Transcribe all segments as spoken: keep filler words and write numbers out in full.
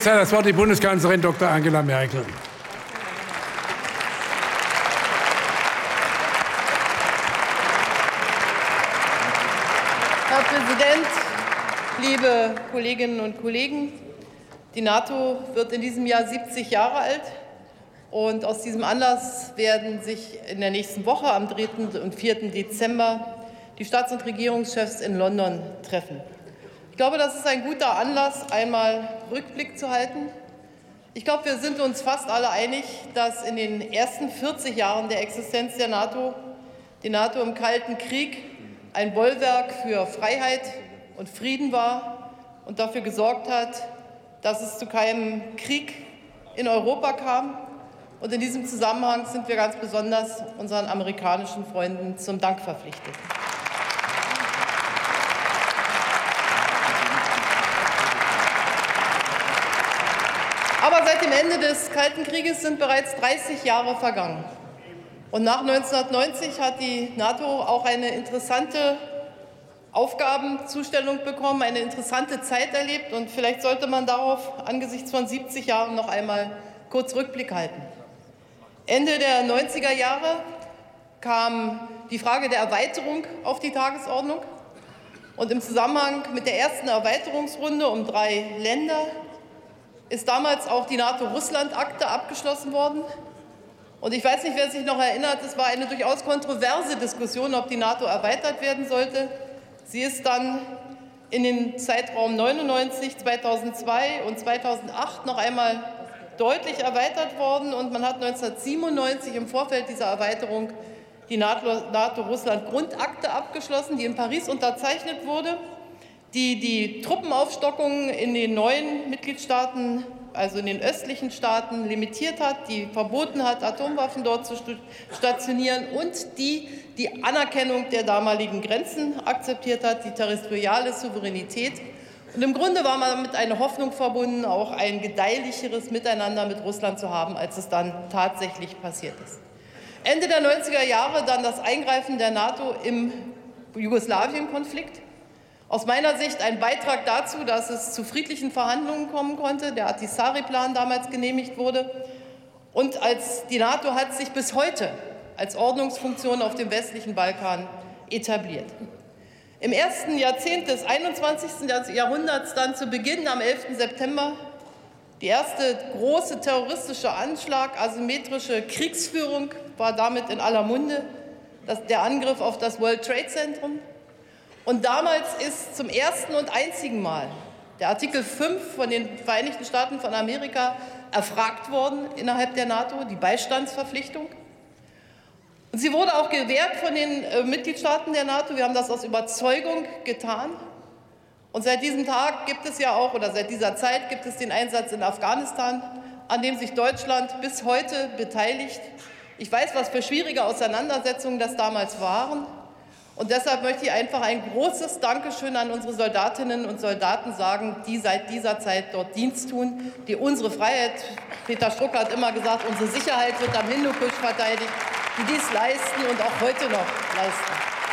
Jetzt hat das Wort die Bundeskanzlerin Doktor Angela Merkel. Herr Präsident, liebe Kolleginnen und Kollegen! Die NATO wird in diesem Jahr siebzig Jahre alt. Und aus diesem Anlass werden sich in der nächsten Woche am dritten und vierten Dezember die Staats- und Regierungschefs in London treffen. Ich glaube, das ist ein guter Anlass, einmal Rückblick zu halten. Ich glaube, wir sind uns fast alle einig, dass in den ersten vierzig Jahren der Existenz der NATO die NATO im Kalten Krieg ein Bollwerk für Freiheit und Frieden war und dafür gesorgt hat, dass es zu keinem Krieg in Europa kam. Und in diesem Zusammenhang sind wir ganz besonders unseren amerikanischen Freunden zum Dank verpflichtet. Aber seit dem Ende des Kalten Krieges sind bereits dreißig Jahre vergangen. Und nach neunzehnhundertneunzig hat die NATO auch eine interessante Aufgabenzustellung bekommen, eine interessante Zeit erlebt. Und vielleicht sollte man darauf angesichts von siebzig Jahren noch einmal kurz Rückblick halten. Ende der neunziger Jahre kam die Frage der Erweiterung auf die Tagesordnung. Und im Zusammenhang mit der ersten Erweiterungsrunde um drei Länder ist damals auch die NATO-Russland-Akte abgeschlossen worden. Und ich weiß nicht, wer sich noch erinnert, es war eine durchaus kontroverse Diskussion, ob die NATO erweitert werden sollte. Sie ist dann in den Zeitraum neunundneunzig, zweitausendzwei und zweitausendacht noch einmal deutlich erweitert worden. Und man hat neunzehnhundertsiebenundneunzig im Vorfeld dieser Erweiterung die NATO-Russland-Grundakte abgeschlossen, die in Paris unterzeichnet wurde, die die Truppenaufstockung in den neuen Mitgliedstaaten, also in den östlichen Staaten, limitiert hat, die verboten hat, Atomwaffen dort zu stationieren und die die Anerkennung der damaligen Grenzen akzeptiert hat, die territoriale Souveränität. Und im Grunde war man damit eine Hoffnung verbunden, auch ein gedeihlicheres Miteinander mit Russland zu haben, als es dann tatsächlich passiert ist. Ende der neunziger Jahre dann das Eingreifen der NATO im Jugoslawien-Konflikt. Aus meiner Sicht ein Beitrag dazu, dass es zu friedlichen Verhandlungen kommen konnte, der Ahtisaari-Plan damals genehmigt wurde. Und als die NATO hat sich bis heute als Ordnungsfunktion auf dem westlichen Balkan etabliert. Im ersten Jahrzehnt des einundzwanzigsten Jahrhunderts, dann zu Beginn am elften September, die erste große terroristische Anschlag, asymmetrische Kriegsführung war damit in aller Munde, das, der Angriff auf das World Trade Zentrum. Und damals ist zum ersten und einzigen Mal der Artikel fünf von den Vereinigten Staaten von Amerika erfragt worden innerhalb der NATO, die Beistandsverpflichtung. Und sie wurde auch gewährt von den äh, Mitgliedstaaten der NATO. Wir haben das aus Überzeugung getan. Und seit diesem Tag gibt es ja auch, oder seit dieser Zeit gibt es den Einsatz in Afghanistan, an dem sich Deutschland bis heute beteiligt. Ich weiß, was für schwierige Auseinandersetzungen das damals waren. Und deshalb möchte ich einfach ein großes Dankeschön an unsere Soldatinnen und Soldaten sagen, die seit dieser Zeit dort Dienst tun, die unsere Freiheit, Peter Struck hat immer gesagt, unsere Sicherheit wird am Hindukusch verteidigt, die dies leisten und auch heute noch leisten.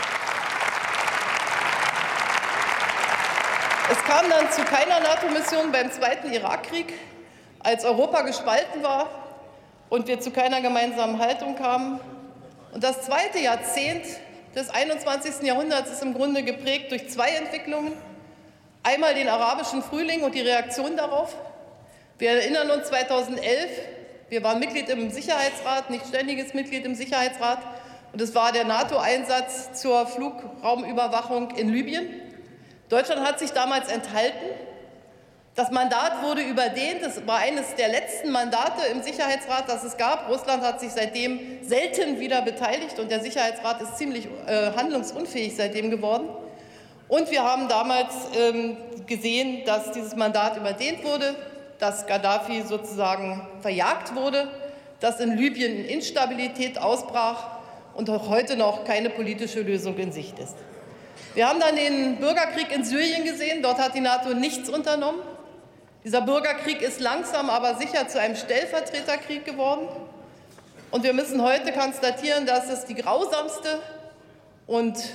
Es kam dann zu keiner NATO-Mission beim zweiten Irakkrieg, als Europa gespalten war und wir zu keiner gemeinsamen Haltung kamen. Und das zweite Jahrzehnt des einundzwanzigsten Jahrhunderts ist im Grunde geprägt durch zwei Entwicklungen. Einmal den arabischen Frühling und die Reaktion darauf. Wir erinnern uns zweitausendelf, wir waren Mitglied im Sicherheitsrat, nicht ständiges Mitglied im Sicherheitsrat. Und es war der NATO-Einsatz zur Flugraumüberwachung in Libyen. Deutschland hat sich damals enthalten. Das Mandat wurde überdehnt. Es war eines der letzten Mandate im Sicherheitsrat, das es gab. Russland hat sich seitdem selten wieder beteiligt und der Sicherheitsrat ist ziemlich äh, handlungsunfähig seitdem geworden. Und wir haben damals ähm, gesehen, dass dieses Mandat überdehnt wurde, dass Gaddafi sozusagen verjagt wurde, dass in Libyen Instabilität ausbrach und auch heute noch keine politische Lösung in Sicht ist. Wir haben dann den Bürgerkrieg in Syrien gesehen. Dort hat die NATO nichts unternommen. Dieser Bürgerkrieg ist langsam, aber sicher zu einem Stellvertreterkrieg geworden. Und wir müssen heute konstatieren, dass es die grausamste und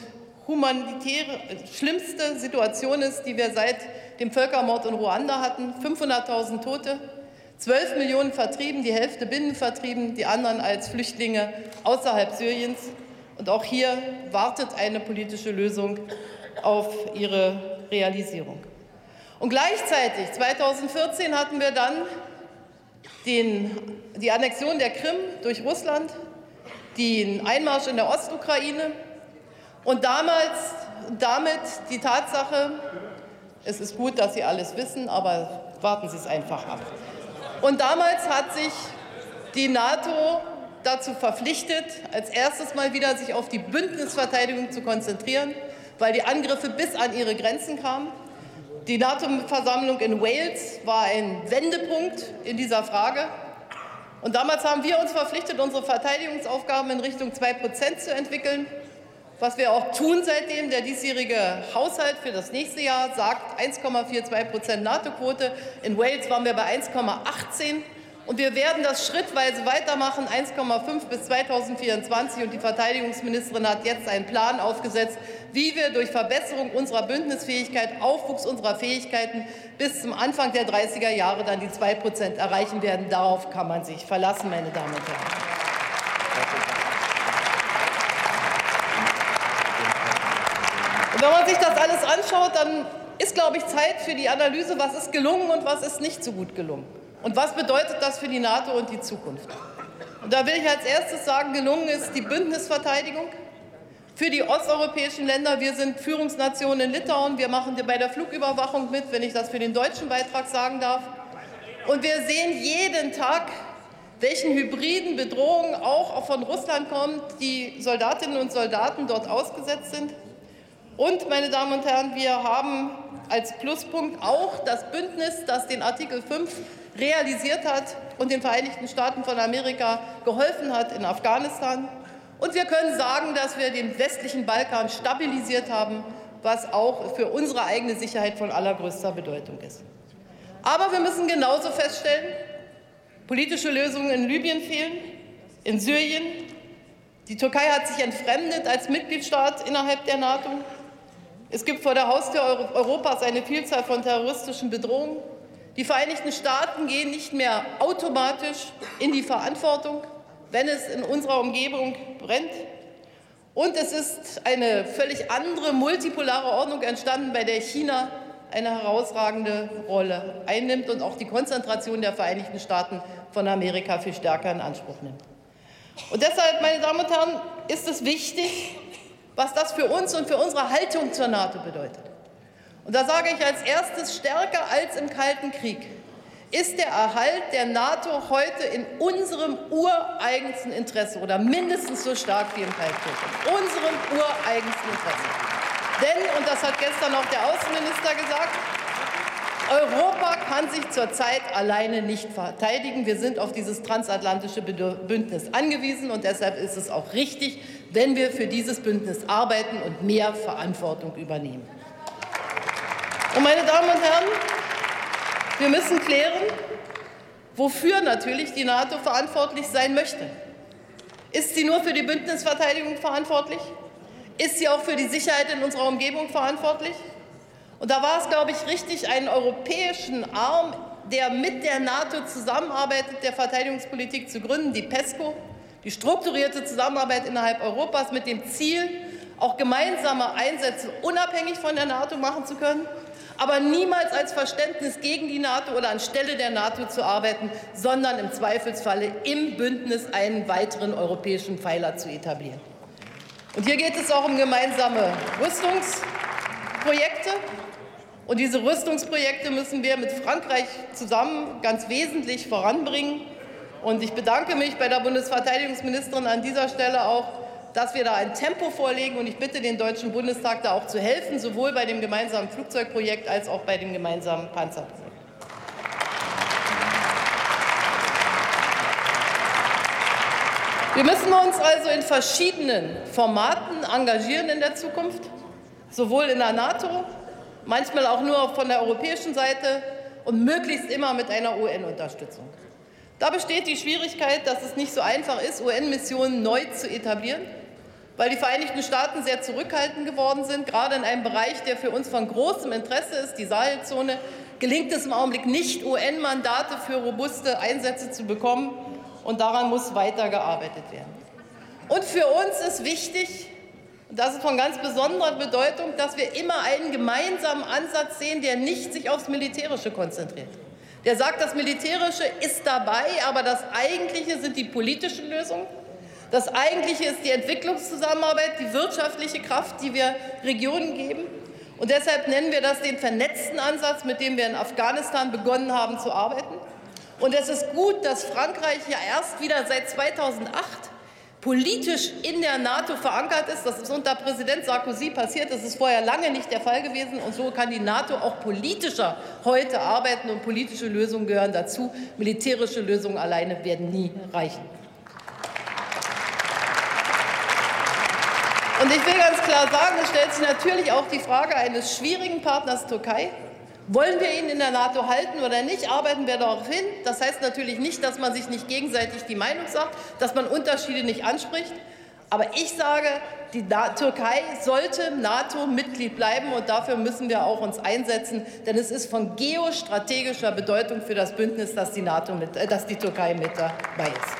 humanitäre, schlimmste Situation ist, die wir seit dem Völkermord in Ruanda hatten. fünfhunderttausend Tote, zwölf Millionen vertrieben, die Hälfte binnenvertrieben, die anderen als Flüchtlinge außerhalb Syriens. Und auch hier wartet eine politische Lösung auf ihre Realisierung. Und gleichzeitig, zweitausendvierzehn, hatten wir dann den, die Annexion der Krim durch Russland, den Einmarsch in der Ostukraine und damals, damit die Tatsache, es ist gut, dass Sie alles wissen, aber warten Sie es einfach ab. Und damals hat sich die NATO dazu verpflichtet, als erstes mal wieder sich auf die Bündnisverteidigung zu konzentrieren, weil die Angriffe bis an ihre Grenzen kamen. Die NATO-Versammlung in Wales war ein Wendepunkt in dieser Frage. Und damals haben wir uns verpflichtet, unsere Verteidigungsaufgaben in Richtung zwei Prozent zu entwickeln, was wir auch tun seitdem. Der diesjährige Haushalt für das nächste Jahr sagt eins Komma zweiundvierzig Prozent NATO-Quote. In Wales waren wir bei eins Komma achtzehn. Und wir werden das schrittweise weitermachen, eins Komma fünf bis zweitausendvierundzwanzig. Und die Verteidigungsministerin hat jetzt einen Plan aufgesetzt, wie wir durch Verbesserung unserer Bündnisfähigkeit, Aufwuchs unserer Fähigkeiten bis zum Anfang der dreißiger Jahre dann die zwei Prozent erreichen werden. Darauf kann man sich verlassen, meine Damen und Herren. Und wenn man sich das alles anschaut, dann ist, glaube ich, Zeit für die Analyse, was ist gelungen und was ist nicht so gut gelungen. Und was bedeutet das für die NATO und die Zukunft? Und da will ich als erstes sagen, gelungen ist die Bündnisverteidigung für die osteuropäischen Länder. Wir sind Führungsnation in Litauen. Wir machen bei der Flugüberwachung mit, wenn ich das für den deutschen Beitrag sagen darf. Und wir sehen jeden Tag, welchen hybriden Bedrohungen auch von Russland kommen, die Soldatinnen und Soldaten dort ausgesetzt sind. Und, meine Damen und Herren, wir haben als Pluspunkt auch das Bündnis, das den Artikel fünf realisiert hat und den Vereinigten Staaten von Amerika geholfen hat in Afghanistan. Und wir können sagen, dass wir den westlichen Balkan stabilisiert haben, was auch für unsere eigene Sicherheit von allergrößter Bedeutung ist. Aber wir müssen genauso feststellen, politische Lösungen in Libyen fehlen, in Syrien. Die Türkei hat sich entfremdet als Mitgliedstaat innerhalb der NATO. Es gibt vor der Haustür Europas eine Vielzahl von terroristischen Bedrohungen. Die Vereinigten Staaten gehen nicht mehr automatisch in die Verantwortung, wenn es in unserer Umgebung brennt. Und es ist eine völlig andere multipolare Ordnung entstanden, bei der China eine herausragende Rolle einnimmt und auch die Konzentration der Vereinigten Staaten von Amerika viel stärker in Anspruch nimmt. Und deshalb, meine Damen und Herren, ist es wichtig, was das für uns und für unsere Haltung zur NATO bedeutet. Und da sage ich als erstes, stärker als im Kalten Krieg ist der Erhalt der NATO heute in unserem ureigensten Interesse oder mindestens so stark wie im Kalten Krieg. In unserem ureigensten Interesse. Denn, und das hat gestern auch der Außenminister gesagt, Europa kann sich zurzeit alleine nicht verteidigen. Wir sind auf dieses transatlantische Bündnis angewiesen und deshalb ist es auch richtig, wenn wir für dieses Bündnis arbeiten und mehr Verantwortung übernehmen. Und meine Damen und Herren, wir müssen klären, wofür natürlich die NATO verantwortlich sein möchte. Ist sie nur für die Bündnisverteidigung verantwortlich? Ist sie auch für die Sicherheit in unserer Umgebung verantwortlich? Und da war es, glaube ich, richtig, einen europäischen Arm, der mit der NATO zusammenarbeitet, der Verteidigungspolitik zu gründen, die PESCO, die strukturierte Zusammenarbeit innerhalb Europas mit dem Ziel, auch gemeinsame Einsätze unabhängig von der NATO machen zu können, aber niemals als Verständnis gegen die NATO oder anstelle der NATO zu arbeiten, sondern im Zweifelsfalle im Bündnis einen weiteren europäischen Pfeiler zu etablieren. Und hier geht es auch um gemeinsame Rüstungsprojekte. Und diese Rüstungsprojekte müssen wir mit Frankreich zusammen ganz wesentlich voranbringen. Und ich bedanke mich bei der Bundesverteidigungsministerin an dieser Stelle auch, dass wir da ein Tempo vorlegen. Und ich bitte den Deutschen Bundestag, da auch zu helfen, sowohl bei dem gemeinsamen Flugzeugprojekt als auch bei dem gemeinsamen Panzerprojekt. Wir müssen uns also in verschiedenen Formaten engagieren in der Zukunft, sowohl in der NATO, manchmal auch nur von der europäischen Seite und möglichst immer mit einer U N-Unterstützung. Da besteht die Schwierigkeit, dass es nicht so einfach ist, U N-Missionen neu zu etablieren, weil die Vereinigten Staaten sehr zurückhaltend geworden sind, gerade in einem Bereich, der für uns von großem Interesse ist, die Sahelzone, gelingt es im Augenblick nicht, U N-Mandate für robuste Einsätze zu bekommen. Und daran muss weitergearbeitet werden. Und für uns ist wichtig, und das ist von ganz besonderer Bedeutung, dass wir immer einen gemeinsamen Ansatz sehen, der nicht sich aufs Militärische konzentriert. Der sagt, das Militärische ist dabei, aber das Eigentliche sind die politischen Lösungen. Das Eigentliche ist die Entwicklungszusammenarbeit, die wirtschaftliche Kraft, die wir Regionen geben. Und deshalb nennen wir das den vernetzten Ansatz, mit dem wir in Afghanistan begonnen haben zu arbeiten. Und es ist gut, dass Frankreich ja erst wieder seit zweitausendacht politisch in der NATO verankert ist. Das ist unter Präsident Sarkozy passiert. Das ist vorher lange nicht der Fall gewesen. Und so kann die NATO auch politischer heute arbeiten. Und politische Lösungen gehören dazu. Militärische Lösungen alleine werden nie reichen. Und ich will ganz klar sagen, es stellt sich natürlich auch die Frage eines schwierigen Partners Türkei. Wollen wir ihn in der NATO halten oder nicht? Arbeiten wir darauf hin. Das heißt natürlich nicht, dass man sich nicht gegenseitig die Meinung sagt, dass man Unterschiede nicht anspricht. Aber ich sage, die Türkei sollte NATO-Mitglied bleiben, und dafür müssen wir auch uns einsetzen. Denn es ist von geostrategischer Bedeutung für das Bündnis, dass die, NATO mit, äh, dass die Türkei mit dabei ist.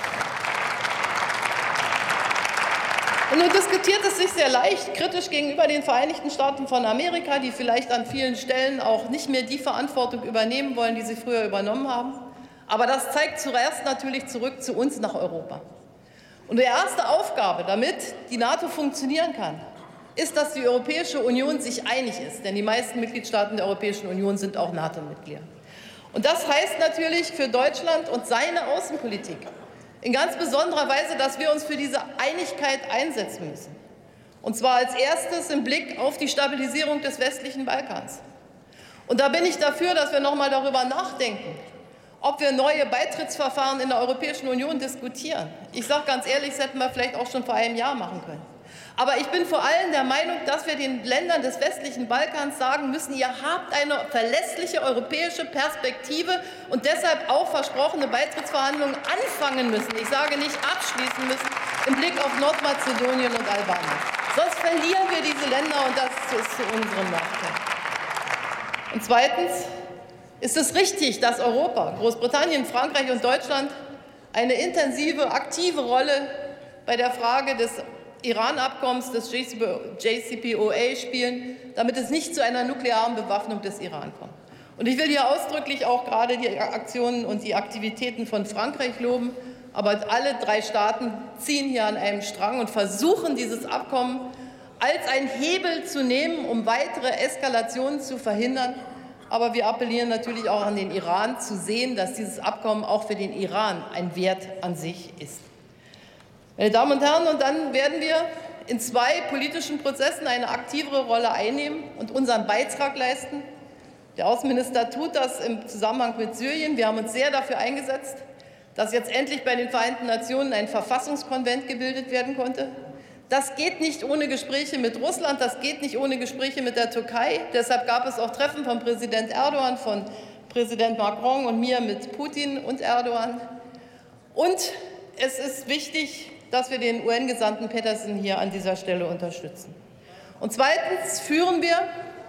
Und nun diskutiert es sich sehr leicht kritisch gegenüber den Vereinigten Staaten von Amerika, die vielleicht an vielen Stellen auch nicht mehr die Verantwortung übernehmen wollen, die sie früher übernommen haben. Aber das zeigt zuerst natürlich zurück zu uns nach Europa. Und die erste Aufgabe, damit die NATO funktionieren kann, ist, dass die Europäische Union sich einig ist. Denn die meisten Mitgliedstaaten der Europäischen Union sind auch NATO-Mitglieder. Und das heißt natürlich für Deutschland und seine Außenpolitik in ganz besonderer Weise, dass wir uns für diese Einigkeit einsetzen müssen. Und zwar als erstes im Blick auf die Stabilisierung des westlichen Balkans. Und da bin ich dafür, dass wir noch mal darüber nachdenken, ob wir neue Beitrittsverfahren in der Europäischen Union diskutieren. Ich sage ganz ehrlich, das hätten wir vielleicht auch schon vor einem Jahr machen können. Aber ich bin vor allem der Meinung, dass wir den Ländern des westlichen Balkans sagen müssen, ihr habt eine verlässliche europäische Perspektive und deshalb auch versprochene Beitrittsverhandlungen anfangen müssen. Ich sage nicht abschließen müssen im Blick auf Nordmazedonien und Albanien. Sonst verlieren wir diese Länder, und das ist zu unserem Nachteil. Und zweitens ist es richtig, dass Europa, Großbritannien, Frankreich und Deutschland eine intensive, aktive Rolle bei der Frage des Iran-Abkommens, des J C P O A spielen, damit es nicht zu einer nuklearen Bewaffnung des Iran kommt. Und ich will hier ausdrücklich auch gerade die Aktionen und die Aktivitäten von Frankreich loben. Aber alle drei Staaten ziehen hier an einem Strang und versuchen, dieses Abkommen als einen Hebel zu nehmen, um weitere Eskalationen zu verhindern. Aber wir appellieren natürlich auch an den Iran, zu sehen, dass dieses Abkommen auch für den Iran ein Wert an sich ist. Meine Damen und Herren, und dann werden wir in zwei politischen Prozessen eine aktivere Rolle einnehmen und unseren Beitrag leisten. Der Außenminister tut das im Zusammenhang mit Syrien. Wir haben uns sehr dafür eingesetzt, dass jetzt endlich bei den Vereinten Nationen ein Verfassungskonvent gebildet werden konnte. Das geht nicht ohne Gespräche mit Russland, das geht nicht ohne Gespräche mit der Türkei. Deshalb gab es auch Treffen von Präsident Erdogan, von Präsident Macron und mir mit Putin und Erdogan. Und es ist wichtig, dass wir den U N-Gesandten Peterson hier an dieser Stelle unterstützen. Und zweitens führen wir,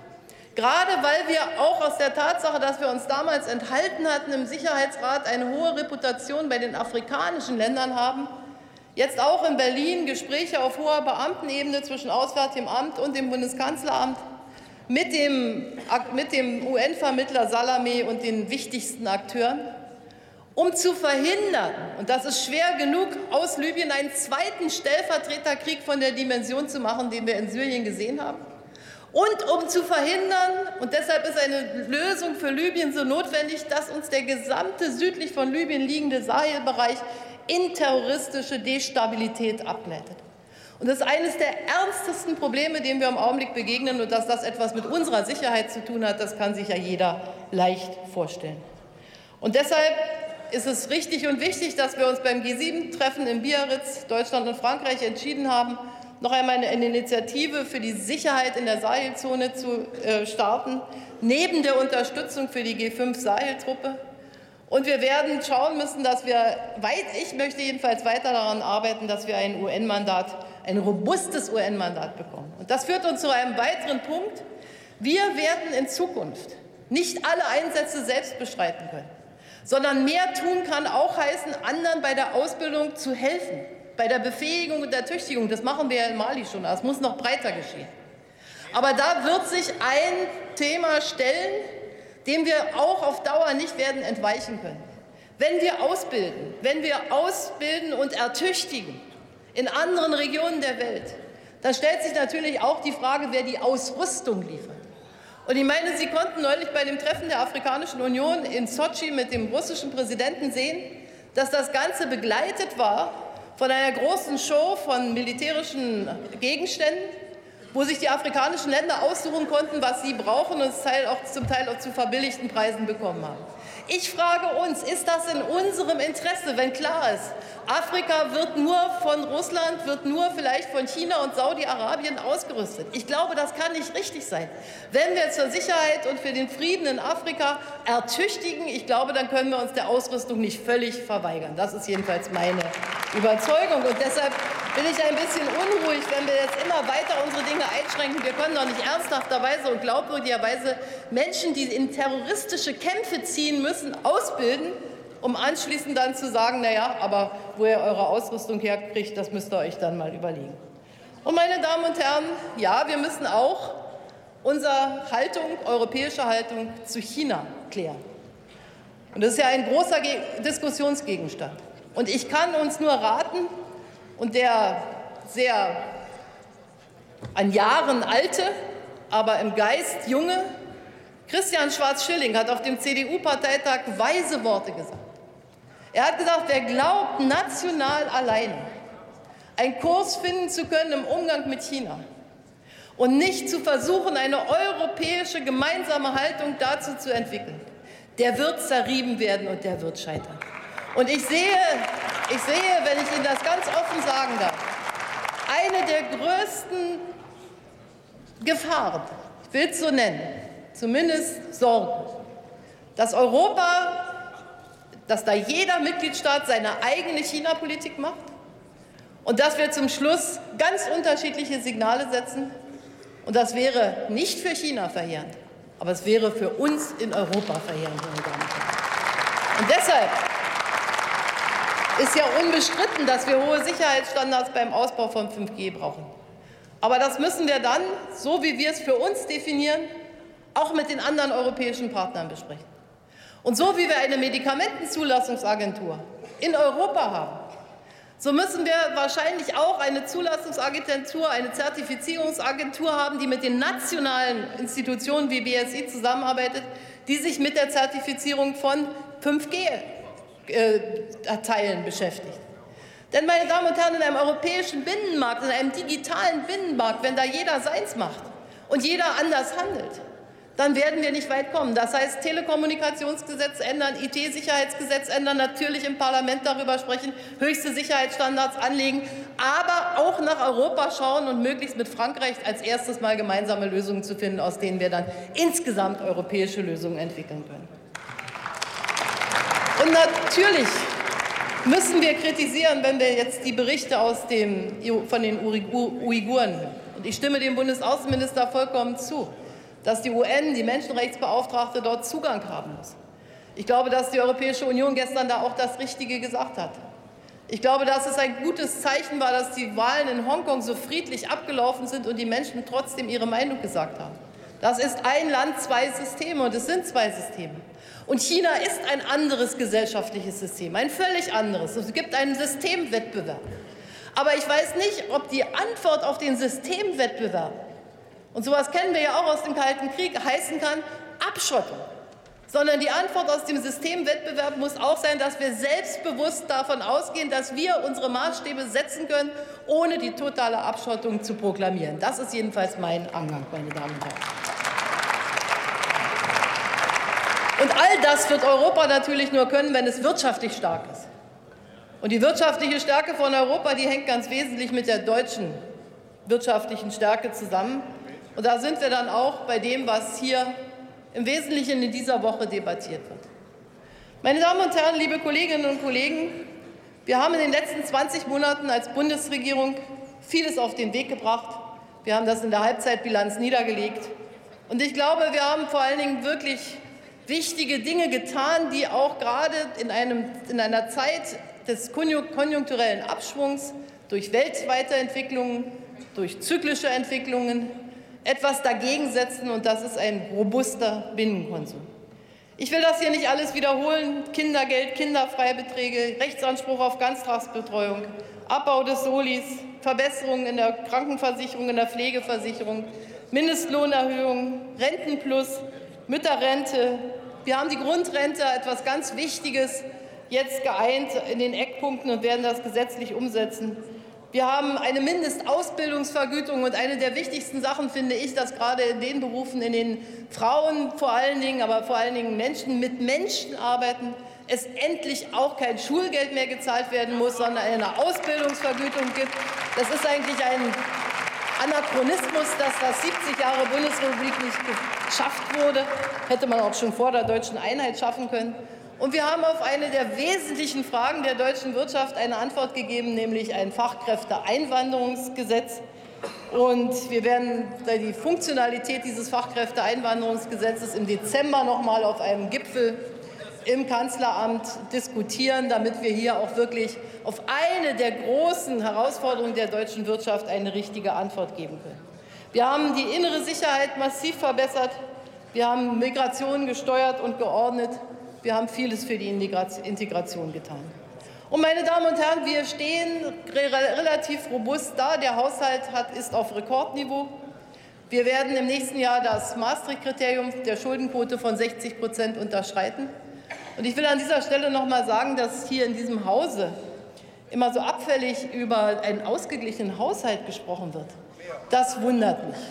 gerade weil wir auch aus der Tatsache, dass wir uns damals enthalten hatten im Sicherheitsrat, eine hohe Reputation bei den afrikanischen Ländern haben, jetzt auch in Berlin Gespräche auf hoher Beamtenebene zwischen Auswärtigem Amt und dem Bundeskanzleramt mit dem, mit dem U N-Vermittler Salameh und den wichtigsten Akteuren, um zu verhindern, und das ist schwer genug, aus Libyen einen zweiten Stellvertreterkrieg von der Dimension zu machen, den wir in Syrien gesehen haben. Und um zu verhindern, und deshalb ist eine Lösung für Libyen so notwendig, dass uns der gesamte südlich von Libyen liegende Sahelbereich in terroristische Destabilität ableitet. Und das ist eines der ernstesten Probleme, denen wir im Augenblick begegnen. Und dass das etwas mit unserer Sicherheit zu tun hat, das kann sich ja jeder leicht vorstellen. Und deshalb ist es richtig und wichtig, dass wir uns beim G sieben Treffen in Biarritz, Deutschland und Frankreich, entschieden haben, noch einmal eine Initiative für die Sicherheit in der Sahelzone zu starten, neben der Unterstützung für die G fünf Sahel-Truppe. Und wir werden schauen müssen, dass wir, weit, ich möchte jedenfalls weiter daran arbeiten, dass wir ein U N-Mandat, ein robustes U N-Mandat bekommen. Und das führt uns zu einem weiteren Punkt. Wir werden in Zukunft nicht alle Einsätze selbst bestreiten können, sondern mehr tun kann auch heißen, anderen bei der Ausbildung zu helfen, bei der Befähigung und der Tüchtigung. Das machen wir ja in Mali schon, das muss noch breiter geschehen. Aber da wird sich ein Thema stellen, dem wir auch auf Dauer nicht werden entweichen können. Wenn wir ausbilden, wenn wir ausbilden und ertüchtigen in anderen Regionen der Welt, dann stellt sich natürlich auch die Frage, wer die Ausrüstung liefert. Und ich meine, Sie konnten neulich bei dem Treffen der Afrikanischen Union in Sotschi mit dem russischen Präsidenten sehen, dass das Ganze begleitet war von einer großen Show von militärischen Gegenständen, wo sich die afrikanischen Länder aussuchen konnten, was sie brauchen und es auch zum Teil auch zu verbilligten Preisen bekommen haben. Ich frage uns, ist das in unserem Interesse, wenn klar ist, Afrika wird nur von Russland, wird nur vielleicht von China und Saudi-Arabien ausgerüstet? Ich glaube, das kann nicht richtig sein. Wenn wir zur Sicherheit und für den Frieden in Afrika ertüchtigen, ich glaube, dann können wir uns der Ausrüstung nicht völlig verweigern. Das ist jedenfalls meine Überzeugung. Und deshalb bin ich ein bisschen unruhig, wenn wir jetzt immer weiter unsere Dinge einschränken. Wir können doch nicht ernsthafterweise und glaubwürdigerweise Menschen, die in terroristische Kämpfe ziehen müssen, ausbilden, um anschließend dann zu sagen, na ja, aber wo ihr eure Ausrüstung herkriegt, das müsst ihr euch dann mal überlegen. Und meine Damen und Herren, ja, wir müssen auch unsere Haltung, europäische Haltung zu China klären. Und das ist ja ein großer Ge- Diskussionsgegenstand. Und ich kann uns nur raten, und der sehr an Jahren alte, aber im Geist junge Christian Schwarz-Schilling hat auf dem C D U-Parteitag weise Worte gesagt. Er hat gesagt, wer glaubt, national allein einen Kurs finden zu können im Umgang mit China und nicht zu versuchen, eine europäische gemeinsame Haltung dazu zu entwickeln, der wird zerrieben werden und der wird scheitern. Und ich sehe, ich sehe, wenn ich Ihnen das ganz offen sagen darf, eine der größten Gefahren, ich will es so nennen, zumindest Sorgen, dass Europa, dass da jeder Mitgliedstaat seine eigene China-Politik macht und dass wir zum Schluss ganz unterschiedliche Signale setzen. Und das wäre nicht für China verheerend, aber es wäre für uns in Europa verheerend, meine Damen und Herren. Und deshalb ist ja unbestritten, dass wir hohe Sicherheitsstandards beim Ausbau von fünf G brauchen. Aber das müssen wir dann, so wie wir es für uns definieren, auch mit den anderen europäischen Partnern besprechen. Und so wie wir eine Medikamentenzulassungsagentur in Europa haben, so müssen wir wahrscheinlich auch eine Zulassungsagentur, eine Zertifizierungsagentur haben, die mit den nationalen Institutionen wie B S I zusammenarbeitet, die sich mit der Zertifizierung von fünf G-Teilen beschäftigt. Denn, meine Damen und Herren, in einem europäischen Binnenmarkt, in einem digitalen Binnenmarkt, wenn da jeder seins macht und jeder anders handelt, dann werden wir nicht weit kommen. Das heißt, Telekommunikationsgesetz ändern, I T-Sicherheitsgesetz ändern, natürlich im Parlament darüber sprechen, höchste Sicherheitsstandards anlegen, aber auch nach Europa schauen und möglichst mit Frankreich als erstes Mal gemeinsame Lösungen zu finden, aus denen wir dann insgesamt europäische Lösungen entwickeln können. Und natürlich müssen wir kritisieren, wenn wir jetzt die Berichte aus dem, von den Uiguren hören. Und ich stimme dem Bundesaußenminister vollkommen zu, dass die U N, die Menschenrechtsbeauftragte, dort Zugang haben muss. Ich glaube, dass die Europäische Union gestern da auch das Richtige gesagt hat. Ich glaube, dass es ein gutes Zeichen war, dass die Wahlen in Hongkong so friedlich abgelaufen sind und die Menschen trotzdem ihre Meinung gesagt haben. Das ist ein Land, zwei Systeme, und es sind zwei Systeme. Und China ist ein anderes gesellschaftliches System, ein völlig anderes. Es gibt einen Systemwettbewerb. Aber ich weiß nicht, ob die Antwort auf den Systemwettbewerb, und sowas kennen wir ja auch aus dem Kalten Krieg, heißen kann Abschottung. Sondern die Antwort aus dem Systemwettbewerb muss auch sein, dass wir selbstbewusst davon ausgehen, dass wir unsere Maßstäbe setzen können, ohne die totale Abschottung zu proklamieren. Das ist jedenfalls mein Angang, meine Damen und Herren. Und all das wird Europa natürlich nur können, wenn es wirtschaftlich stark ist. Und die wirtschaftliche Stärke von Europa, die hängt ganz wesentlich mit der deutschen wirtschaftlichen Stärke zusammen. Und da sind wir dann auch bei dem, was hier im Wesentlichen in dieser Woche debattiert wird. Meine Damen und Herren, liebe Kolleginnen und Kollegen, wir haben in den letzten zwanzig Monaten als Bundesregierung vieles auf den Weg gebracht. Wir haben das in der Halbzeitbilanz niedergelegt. Und ich glaube, wir haben vor allen Dingen wirklich wichtige Dinge getan, die auch gerade in, einem, in einer Zeit des konjunkturellen Abschwungs durch Weltweiterentwicklungen, durch zyklische Entwicklungen etwas dagegen setzen, und das ist ein robuster Binnenkonsum. Ich will das hier nicht alles wiederholen. Kindergeld, Kinderfreibeträge, Rechtsanspruch auf Ganztagsbetreuung, Abbau des Solis, Verbesserungen in der Krankenversicherung, in der Pflegeversicherung, Mindestlohnerhöhung, Rentenplus, Mütterrente. Wir haben die Grundrente, etwas ganz Wichtiges, jetzt geeint in den Eckpunkten und werden das gesetzlich umsetzen. Wir haben eine Mindestausbildungsvergütung, und eine der wichtigsten Sachen finde ich, dass gerade in den Berufen, in denen Frauen vor allen Dingen, aber vor allen Dingen Menschen mit Menschen arbeiten, es endlich auch kein Schulgeld mehr gezahlt werden muss, sondern eine Ausbildungsvergütung gibt. Das ist eigentlich ein Anachronismus, dass das siebzig Jahre Bundesrepublik nicht geschafft wurde. Hätte man auch schon vor der deutschen Einheit schaffen können. Und wir haben auf eine der wesentlichen Fragen der deutschen Wirtschaft eine Antwort gegeben, nämlich ein Fachkräfteeinwanderungsgesetz. Und wir werden die Funktionalität dieses Fachkräfteeinwanderungsgesetzes im Dezember noch mal auf einem Gipfel im Kanzleramt diskutieren, damit wir hier auch wirklich auf eine der großen Herausforderungen der deutschen Wirtschaft eine richtige Antwort geben können. Wir haben die innere Sicherheit massiv verbessert. Wir haben Migration gesteuert und geordnet. Wir haben vieles für die Integration getan. Und meine Damen und Herren, wir stehen relativ robust da. Der Haushalt hat, ist auf Rekordniveau. Wir werden im nächsten Jahr das Maastricht-Kriterium der Schuldenquote von sechzig Prozent unterschreiten. Und ich will an dieser Stelle noch mal sagen, dass hier in diesem Hause immer so abfällig über einen ausgeglichenen Haushalt gesprochen wird. Das wundert mich.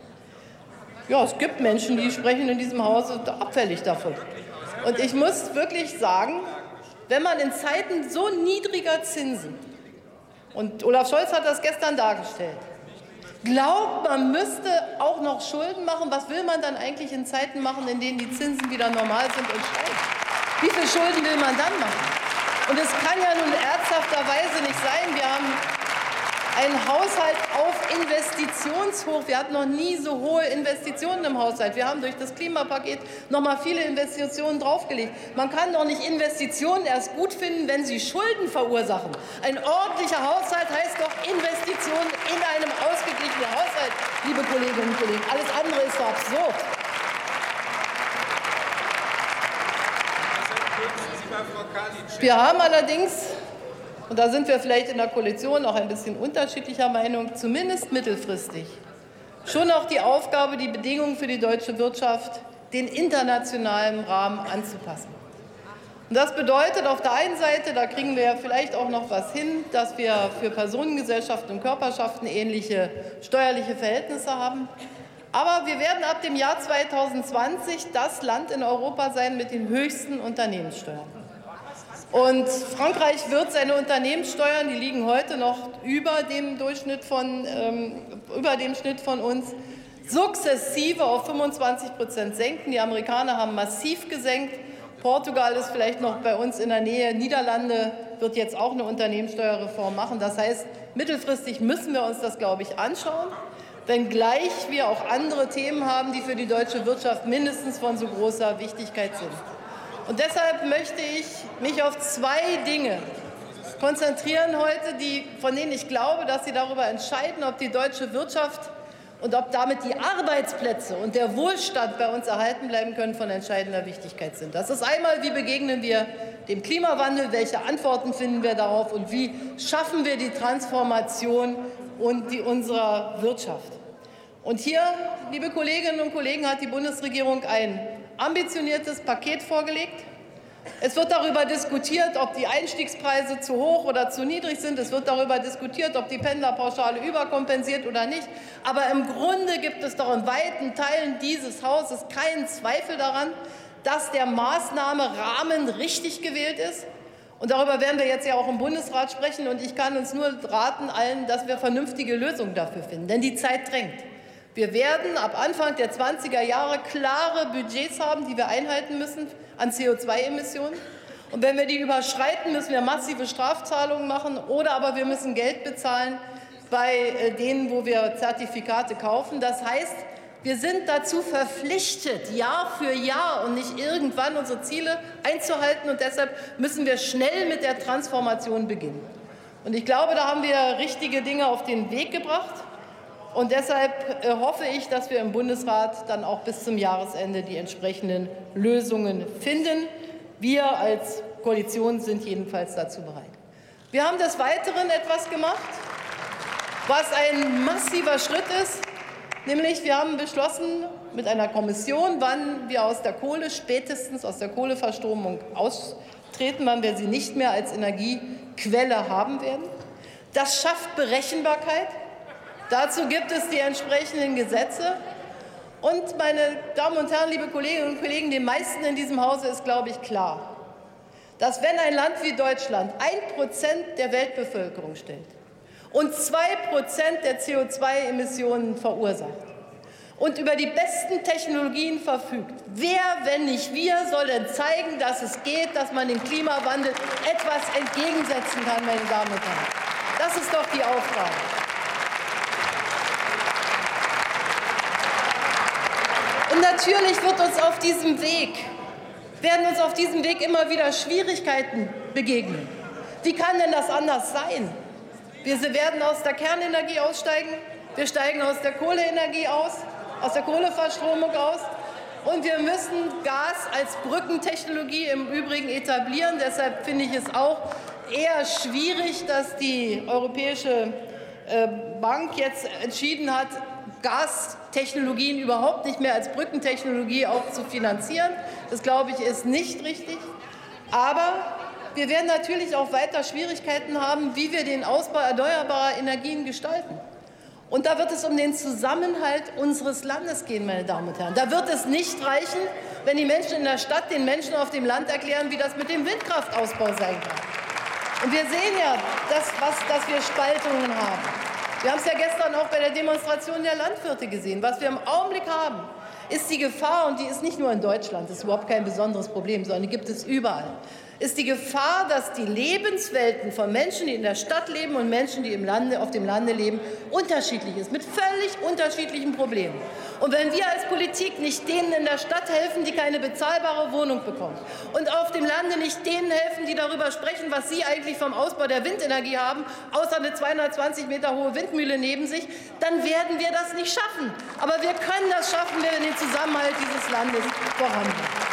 Ja, es gibt Menschen, die sprechen in diesem Hause abfällig davon. Und ich muss wirklich sagen, wenn man in Zeiten so niedriger Zinsen, und Olaf Scholz hat das gestern dargestellt, glaubt, man müsste auch noch Schulden machen, was will man dann eigentlich in Zeiten machen, in denen die Zinsen wieder normal sind und steigen? Wie viele Schulden will man dann machen? Und es kann ja nun ernsthafterweise nicht sein, wir haben einen Haushalt auf Investitionshoch. Wir hatten noch nie so hohe Investitionen im Haushalt. Wir haben durch das Klimapaket noch mal viele Investitionen draufgelegt. Man kann doch nicht Investitionen erst gut finden, wenn sie Schulden verursachen. Ein ordentlicher Haushalt heißt doch Investitionen in einem ausgeglichenen Haushalt, liebe Kolleginnen und Kollegen. Alles andere ist doch absurd. Wir haben allerdings, und da sind wir vielleicht in der Koalition auch ein bisschen unterschiedlicher Meinung, zumindest mittelfristig schon auch die Aufgabe, die Bedingungen für die deutsche Wirtschaft den internationalen Rahmen anzupassen. Und das bedeutet auf der einen Seite, da kriegen wir ja vielleicht auch noch was hin, dass wir für Personengesellschaften und Körperschaften ähnliche steuerliche Verhältnisse haben. Aber wir werden ab dem Jahr zweitausendzwanzig das Land in Europa sein mit den höchsten Unternehmenssteuern. Und Frankreich wird seine Unternehmenssteuern, die liegen heute noch über dem Durchschnitt von, ähm, über dem Schnitt von uns, sukzessive auf fünfundzwanzig Prozent senken. Die Amerikaner haben massiv gesenkt. Portugal ist vielleicht noch bei uns in der Nähe. Niederlande wird jetzt auch eine Unternehmenssteuerreform machen. Das heißt, mittelfristig müssen wir uns das, glaube ich, anschauen, wenngleich wir auch andere Themen haben, die für die deutsche Wirtschaft mindestens von so großer Wichtigkeit sind. Und deshalb möchte ich mich auf zwei Dinge konzentrieren heute, die, von denen ich glaube, dass sie darüber entscheiden, ob die deutsche Wirtschaft und ob damit die Arbeitsplätze und der Wohlstand bei uns erhalten bleiben können, von entscheidender Wichtigkeit sind. Das ist einmal, wie begegnen wir dem Klimawandel, welche Antworten finden wir darauf und wie schaffen wir die Transformation und die unserer Wirtschaft. Und hier, liebe Kolleginnen und Kollegen, hat die Bundesregierung ein ambitioniertes Paket vorgelegt. Es wird darüber diskutiert, ob die Einstiegspreise zu hoch oder zu niedrig sind. Es wird darüber diskutiert, ob die Pendlerpauschale überkompensiert oder nicht. Aber im Grunde gibt es doch in weiten Teilen dieses Hauses keinen Zweifel daran, dass der Maßnahmerahmen richtig gewählt ist. Und darüber werden wir jetzt ja auch im Bundesrat sprechen. Und ich kann uns nur raten allen, dass wir vernünftige Lösungen dafür finden. Denn die Zeit drängt. Wir werden ab Anfang der zwanziger Jahre klare Budgets haben, die wir einhalten müssen an C O zwei Emissionen. Und wenn wir die überschreiten, müssen wir massive Strafzahlungen machen oder aber wir müssen Geld bezahlen bei denen, wo wir Zertifikate kaufen. Das heißt, wir sind dazu verpflichtet, Jahr für Jahr und nicht irgendwann unsere Ziele einzuhalten. Und deshalb müssen wir schnell mit der Transformation beginnen. Und ich glaube, da haben wir richtige Dinge auf den Weg gebracht. Und deshalb äh, hoffe ich, dass wir im Bundesrat dann auch bis zum Jahresende die entsprechenden Lösungen finden. Wir als Koalition sind jedenfalls dazu bereit. Wir haben des Weiteren etwas gemacht, was ein massiver Schritt ist. Nämlich, wir haben beschlossen mit einer Kommission, wann wir aus der Kohle, spätestens aus der Kohleverstromung austreten, wann wir sie nicht mehr als Energiequelle haben werden. Das schafft Berechenbarkeit. Dazu gibt es die entsprechenden Gesetze. Und, meine Damen und Herren, liebe Kolleginnen und Kollegen, den meisten in diesem Hause ist, glaube ich, klar, dass wenn ein Land wie Deutschland ein Prozent der Weltbevölkerung stellt, und zwei Prozent der C O zwei Emissionen verursacht und über die besten Technologien verfügt. Wer, wenn nicht wir, soll denn zeigen, dass es geht, dass man dem Klimawandel etwas entgegensetzen kann, meine Damen und Herren? Das ist doch die Aufgabe. Und natürlich wird uns auf diesem Weg, werden uns auf diesem Weg immer wieder Schwierigkeiten begegnen. Wie kann denn das anders sein? Wir werden aus der Kernenergie aussteigen, wir steigen aus der Kohleenergie aus, aus der Kohleverstromung aus und wir müssen Gas als Brückentechnologie im Übrigen etablieren. Deshalb finde ich es auch eher schwierig, dass die Europäische Bank jetzt entschieden hat, Gastechnologien überhaupt nicht mehr als Brückentechnologie auch zu finanzieren. Das, glaube ich, ist nicht richtig. Aber wir werden natürlich auch weiter Schwierigkeiten haben, wie wir den Ausbau erneuerbarer Energien gestalten. Und da wird es um den Zusammenhalt unseres Landes gehen, meine Damen und Herren. Da wird es nicht reichen, wenn die Menschen in der Stadt den Menschen auf dem Land erklären, wie das mit dem Windkraftausbau sein kann. Und wir sehen ja, dass, was, dass wir Spaltungen haben. Wir haben es ja gestern auch bei der Demonstration der Landwirte gesehen. Was wir im Augenblick haben, ist die Gefahr, und die ist nicht nur in Deutschland, das ist überhaupt kein besonderes Problem, sondern die gibt es überall, ist die Gefahr, dass die Lebenswelten von Menschen, die in der Stadt leben und Menschen, die im Lande, auf dem Lande leben, unterschiedlich ist, mit völlig unterschiedlichen Problemen. Und wenn wir als Politik nicht denen in der Stadt helfen, die keine bezahlbare Wohnung bekommen, und auf dem Lande nicht denen helfen, die darüber sprechen, was sie eigentlich vom Ausbau der Windenergie haben, außer eine zweihundertzwanzig Meter hohe Windmühle neben sich, dann werden wir das nicht schaffen. Aber wir können das schaffen, wenn wir den Zusammenhalt dieses Landes voranbringen.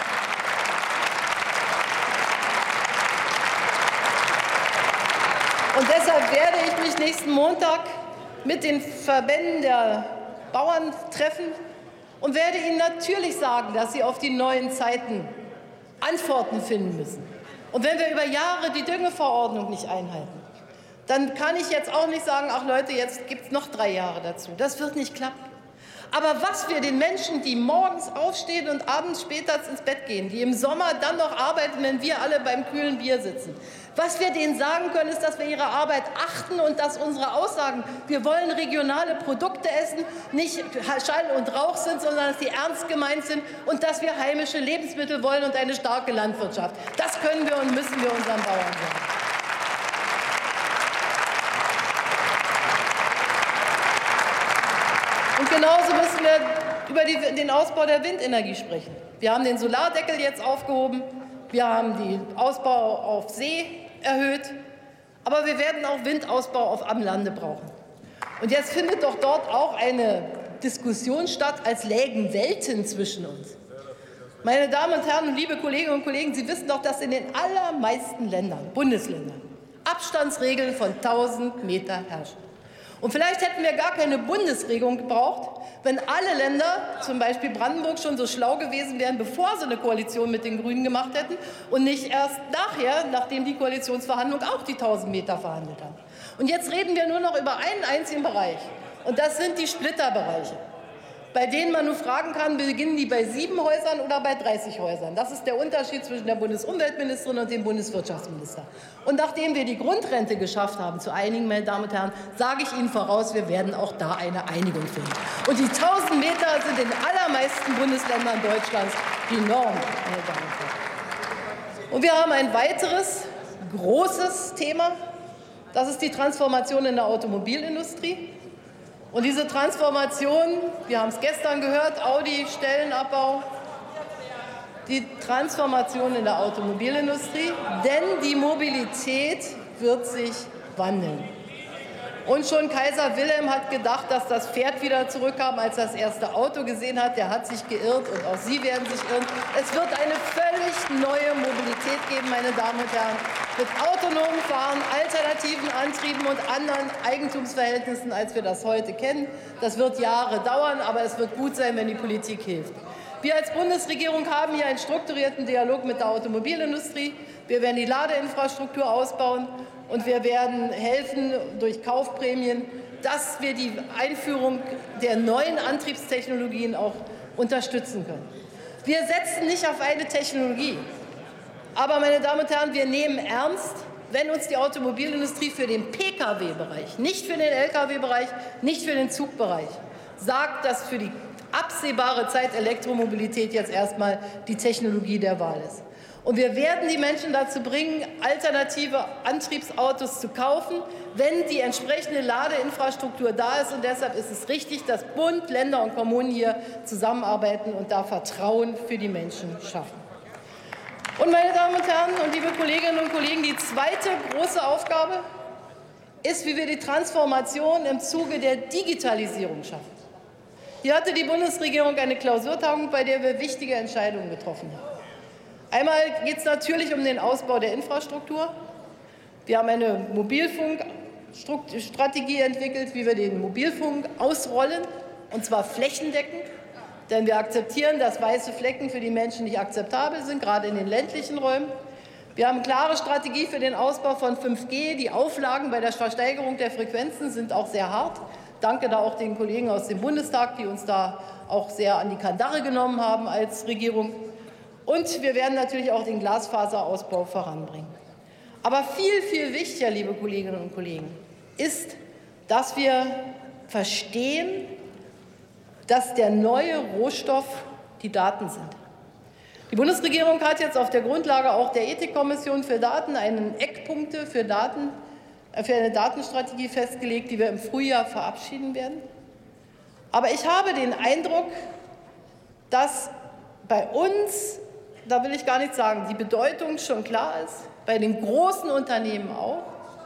Und deshalb werde ich mich nächsten Montag mit den Verbänden der Bauern treffen und werde ihnen natürlich sagen, dass sie auf die neuen Zeiten Antworten finden müssen. Und wenn wir über Jahre die Düngeverordnung nicht einhalten, dann kann ich jetzt auch nicht sagen, ach Leute, jetzt gibt es noch drei Jahre dazu. Das wird nicht klappen. Aber was wir den Menschen, die morgens aufstehen und abends später ins Bett gehen, die im Sommer dann noch arbeiten, wenn wir alle beim kühlen Bier sitzen, was wir denen sagen können, ist, dass wir ihre Arbeit achten und dass unsere Aussagen, wir wollen regionale Produkte essen, nicht Schall und Rauch sind, sondern dass sie ernst gemeint sind und dass wir heimische Lebensmittel wollen und eine starke Landwirtschaft. Das können wir und müssen wir unseren Bauern sagen. Und genauso müssen wir über die, den Ausbau der Windenergie sprechen. Wir haben den Solardeckel jetzt aufgehoben, wir haben den Ausbau auf See erhöht, aber wir werden auch Windausbau auf am Lande brauchen. Und jetzt findet doch dort auch eine Diskussion statt, als lägen Welten zwischen uns. Meine Damen und Herren und liebe Kolleginnen und Kollegen, Sie wissen doch, dass in den allermeisten Ländern, Bundesländern, Abstandsregeln von tausend Meter herrschen. Und vielleicht hätten wir gar keine Bundesregelung gebraucht, wenn alle Länder, zum Beispiel Brandenburg, schon so schlau gewesen wären, bevor sie eine Koalition mit den Grünen gemacht hätten und nicht erst nachher, nachdem die Koalitionsverhandlung auch die tausend Meter verhandelt haben. Und jetzt reden wir nur noch über einen einzigen Bereich. Und das sind die Splitterbereiche, bei denen man nur fragen kann, beginnen die bei sieben Häusern oder bei dreißig Häusern. Das ist der Unterschied zwischen der Bundesumweltministerin und dem Bundeswirtschaftsminister. Und nachdem wir die Grundrente geschafft haben zu einigen, meine Damen und Herren, sage ich Ihnen voraus, wir werden auch da eine Einigung finden. Und die tausend Meter sind in den allermeisten Bundesländern Deutschlands die Norm, meine Damen und Herren. Und wir haben ein weiteres großes Thema, Das ist die Transformation in der Automobilindustrie. Und diese Transformation, wir haben es gestern gehört, Audi, Stellenabbau, die Transformation in der Automobilindustrie, denn die Mobilität wird sich wandeln. Und schon Kaiser Wilhelm hat gedacht, dass das Pferd wieder zurückkam, als er das erste Auto gesehen hat. Der hat sich geirrt und auch Sie werden sich irren. Es wird eine völlig neue Mobilität geben, meine Damen und Herren, mit autonomem Fahren, alternativen Antrieben und anderen Eigentumsverhältnissen, als wir das heute kennen. Das wird Jahre dauern, aber es wird gut sein, wenn die Politik hilft. Wir als Bundesregierung haben hier einen strukturierten Dialog mit der Automobilindustrie. Wir werden die Ladeinfrastruktur ausbauen und wir werden helfen durch Kaufprämien, dass wir die Einführung der neuen Antriebstechnologien auch unterstützen können. Wir setzen nicht auf eine Technologie. Aber, meine Damen und Herren, wir nehmen ernst, wenn uns die Automobilindustrie für den Pkw-Bereich, nicht für den Lkw-Bereich, nicht für den Zugbereich, sagt, dass für die absehbare Zeit Elektromobilität jetzt erstmal die Technologie der Wahl ist. Und wir werden die Menschen dazu bringen, alternative Antriebsautos zu kaufen, wenn die entsprechende Ladeinfrastruktur da ist. Und deshalb ist es richtig, dass Bund, Länder und Kommunen hier zusammenarbeiten und da Vertrauen für die Menschen schaffen. Und, meine Damen und Herren und liebe Kolleginnen und Kollegen, die zweite große Aufgabe ist, wie wir die Transformation im Zuge der Digitalisierung schaffen. Hier hatte die Bundesregierung eine Klausurtagung, bei der wir wichtige Entscheidungen getroffen haben. Einmal geht es natürlich um den Ausbau der Infrastruktur. Wir haben eine Mobilfunkstrategie entwickelt, wie wir den Mobilfunk ausrollen, und zwar flächendeckend. Denn wir akzeptieren, dass weiße Flecken für die Menschen nicht akzeptabel sind, gerade in den ländlichen Räumen. Wir haben eine klare Strategie für den Ausbau von fünf G. Die Auflagen bei der Versteigerung der Frequenzen sind auch sehr hart. Danke da auch den Kollegen aus dem Bundestag, die uns da auch sehr an die Kandare genommen haben als Regierung. Und wir werden natürlich auch den Glasfaserausbau voranbringen. Aber viel, viel wichtiger, liebe Kolleginnen und Kollegen, ist, dass wir verstehen, dass der neue Rohstoff die Daten sind. Die Bundesregierung hat jetzt auf der Grundlage auch der Ethikkommission für Daten einen Eckpunkte für, Daten, für eine Datenstrategie festgelegt, die wir im Frühjahr verabschieden werden. Aber ich habe den Eindruck, dass bei uns, da will ich gar nicht sagen, die Bedeutung schon klar ist, bei den großen Unternehmen auch,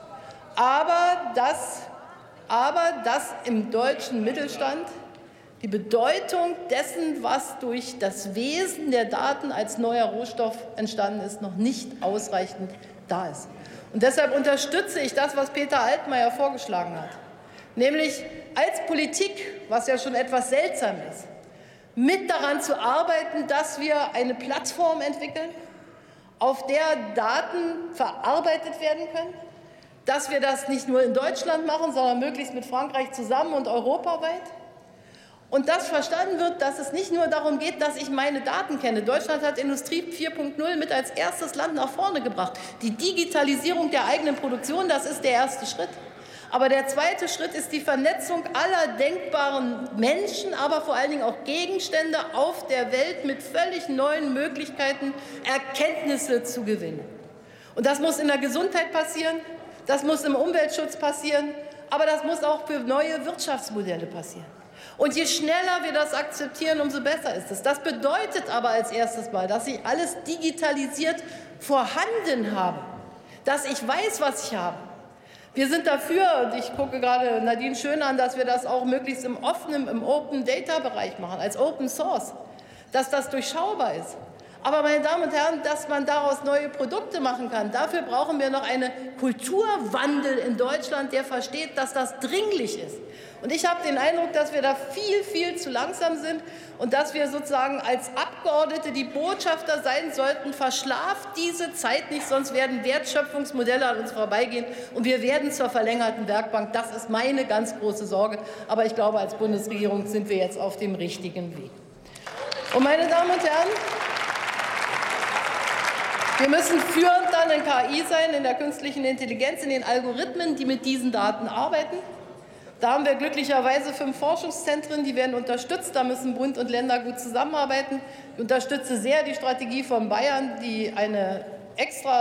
aber dass, aber dass im deutschen Mittelstand die Bedeutung dessen, was durch das Wesen der Daten als neuer Rohstoff entstanden ist, noch nicht ausreichend da ist. Und deshalb unterstütze ich das, was Peter Altmaier vorgeschlagen hat, nämlich als Politik, was ja schon etwas seltsam ist, mit daran zu arbeiten, dass wir eine Plattform entwickeln, auf der Daten verarbeitet werden können, dass wir das nicht nur in Deutschland machen, sondern möglichst mit Frankreich zusammen und europaweit. Und dass verstanden wird, dass es nicht nur darum geht, dass ich meine Daten kenne. Deutschland hat Industrie vier Punkt null mit als erstes Land nach vorne gebracht. Die Digitalisierung der eigenen Produktion, das ist der erste Schritt. Aber der zweite Schritt ist die Vernetzung aller denkbaren Menschen, aber vor allen Dingen auch Gegenstände auf der Welt mit völlig neuen Möglichkeiten, Erkenntnisse zu gewinnen. Und das muss in der Gesundheit passieren, das muss im Umweltschutz passieren, aber das muss auch für neue Wirtschaftsmodelle passieren. Und je schneller wir das akzeptieren, umso besser ist es. Das bedeutet aber als erstes Mal, dass ich alles digitalisiert vorhanden habe, dass ich weiß, was ich habe. Wir sind dafür, und ich gucke gerade Nadine Schön an, dass wir das auch möglichst im offenen, im Open-Data-Bereich machen, als Open Source, dass das durchschaubar ist. Aber, meine Damen und Herren, dass man daraus neue Produkte machen kann, dafür brauchen wir noch einen Kulturwandel in Deutschland, der versteht, dass das dringlich ist. Und ich habe den Eindruck, dass wir da viel, viel zu langsam sind und dass wir sozusagen als Abgeordnete die Botschafter sein sollten, verschlaft diese Zeit nicht, sonst werden Wertschöpfungsmodelle an uns vorbeigehen und wir werden zur verlängerten Werkbank. Das ist meine ganz große Sorge. Aber ich glaube, als Bundesregierung sind wir jetzt auf dem richtigen Weg. Und, meine Damen und Herren, wir müssen führend dann in K I sein, in der künstlichen Intelligenz, in den Algorithmen, die mit diesen Daten arbeiten. Da haben wir glücklicherweise fünf Forschungszentren, die werden unterstützt. Da müssen Bund und Länder gut zusammenarbeiten. Ich unterstütze sehr die Strategie von Bayern, die eine extra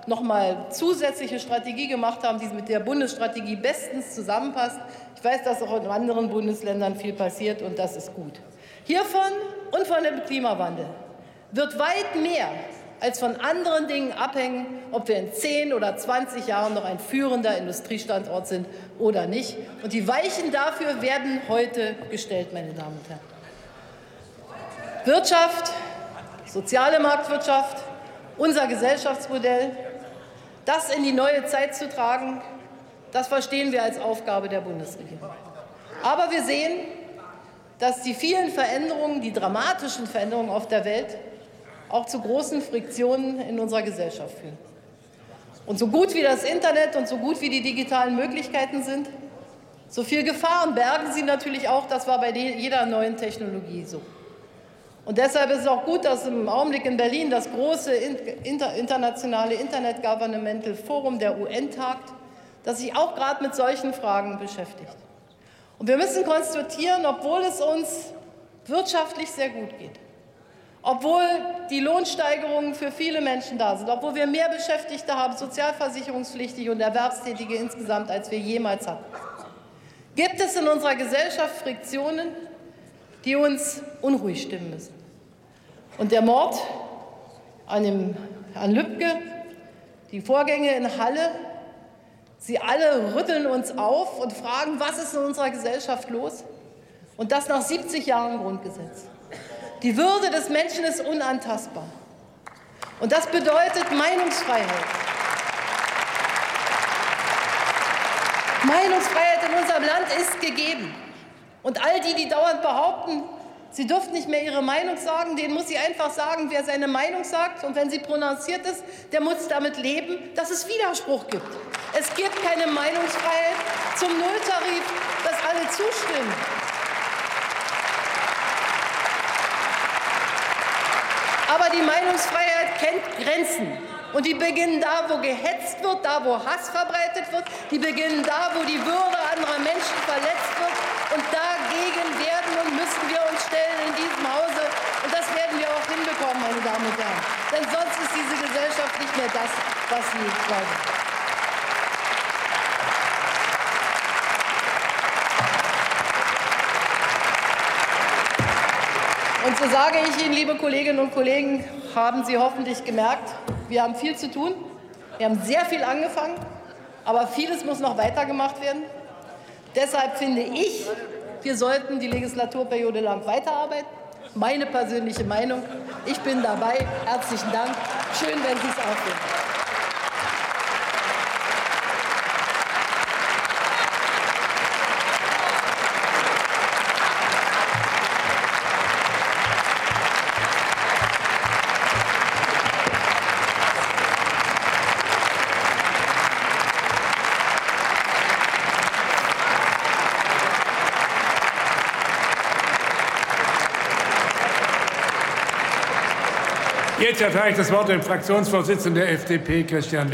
noch mal zusätzliche Strategie gemacht haben, die mit der Bundesstrategie bestens zusammenpasst. Ich weiß, dass auch in anderen Bundesländern viel passiert, und das ist gut. Hiervon und von dem Klimawandel wird weit mehr als von anderen Dingen abhängen, ob wir in zehn oder zwanzig Jahren noch ein führender Industriestandort sind oder nicht. Und die Weichen dafür werden heute gestellt, meine Damen und Herren. Wirtschaft, soziale Marktwirtschaft, unser Gesellschaftsmodell, das in die neue Zeit zu tragen, das verstehen wir als Aufgabe der Bundesregierung. Aber wir sehen, dass die vielen Veränderungen, die dramatischen Veränderungen auf der Welt auch zu großen Friktionen in unserer Gesellschaft führen. Und so gut wie das Internet und so gut wie die digitalen Möglichkeiten sind, so viel Gefahren bergen sie natürlich auch. Das war bei jeder neuen Technologie so. Und deshalb ist es auch gut, dass im Augenblick in Berlin das große inter internationale Internet Governmental Forum der U N tagt, das sich auch gerade mit solchen Fragen beschäftigt. Und wir müssen konstatieren, obwohl es uns wirtschaftlich sehr gut geht, obwohl die Lohnsteigerungen für viele Menschen da sind, obwohl wir mehr Beschäftigte haben, sozialversicherungspflichtige und Erwerbstätige insgesamt, als wir jemals hatten, gibt es in unserer Gesellschaft Friktionen, die uns unruhig stimmen müssen. Und der Mord an dem Herrn Lübcke, die Vorgänge in Halle, sie alle rütteln uns auf und fragen, was ist in unserer Gesellschaft los? Und das nach siebzig Jahren Grundgesetz. Die Würde des Menschen ist unantastbar. Und das bedeutet Meinungsfreiheit. Meinungsfreiheit in unserem Land ist gegeben. Und all die, die dauernd behaupten, sie dürfen nicht mehr ihre Meinung sagen, denen muss ich einfach sagen, wer seine Meinung sagt, und wenn sie prononciert ist, der muss damit leben, dass es Widerspruch gibt. Es gibt keine Meinungsfreiheit zum Nulltarif, dass alle zustimmen. Aber die Meinungsfreiheit kennt Grenzen. Und die beginnen da, wo gehetzt wird, da, wo Hass verbreitet wird. Die beginnen da, wo die Würde anderer Menschen verletzt wird. Und dagegen werden und müssen wir uns stellen in diesem Hause. Und das werden wir auch hinbekommen, meine Damen und Herren. Denn sonst ist diese Gesellschaft nicht mehr das, was sie glauben. Und so sage ich Ihnen, liebe Kolleginnen und Kollegen, haben Sie hoffentlich gemerkt, wir haben viel zu tun. Wir haben sehr viel angefangen, aber vieles muss noch weitergemacht werden. Deshalb finde ich, wir sollten die Legislaturperiode lang weiterarbeiten. Meine persönliche Meinung. Ich bin dabei. Herzlichen Dank. Schön, wenn Sie es auch finden. Jetzt erteile ich das Wort dem Fraktionsvorsitzenden der F D P, Christian Lindner.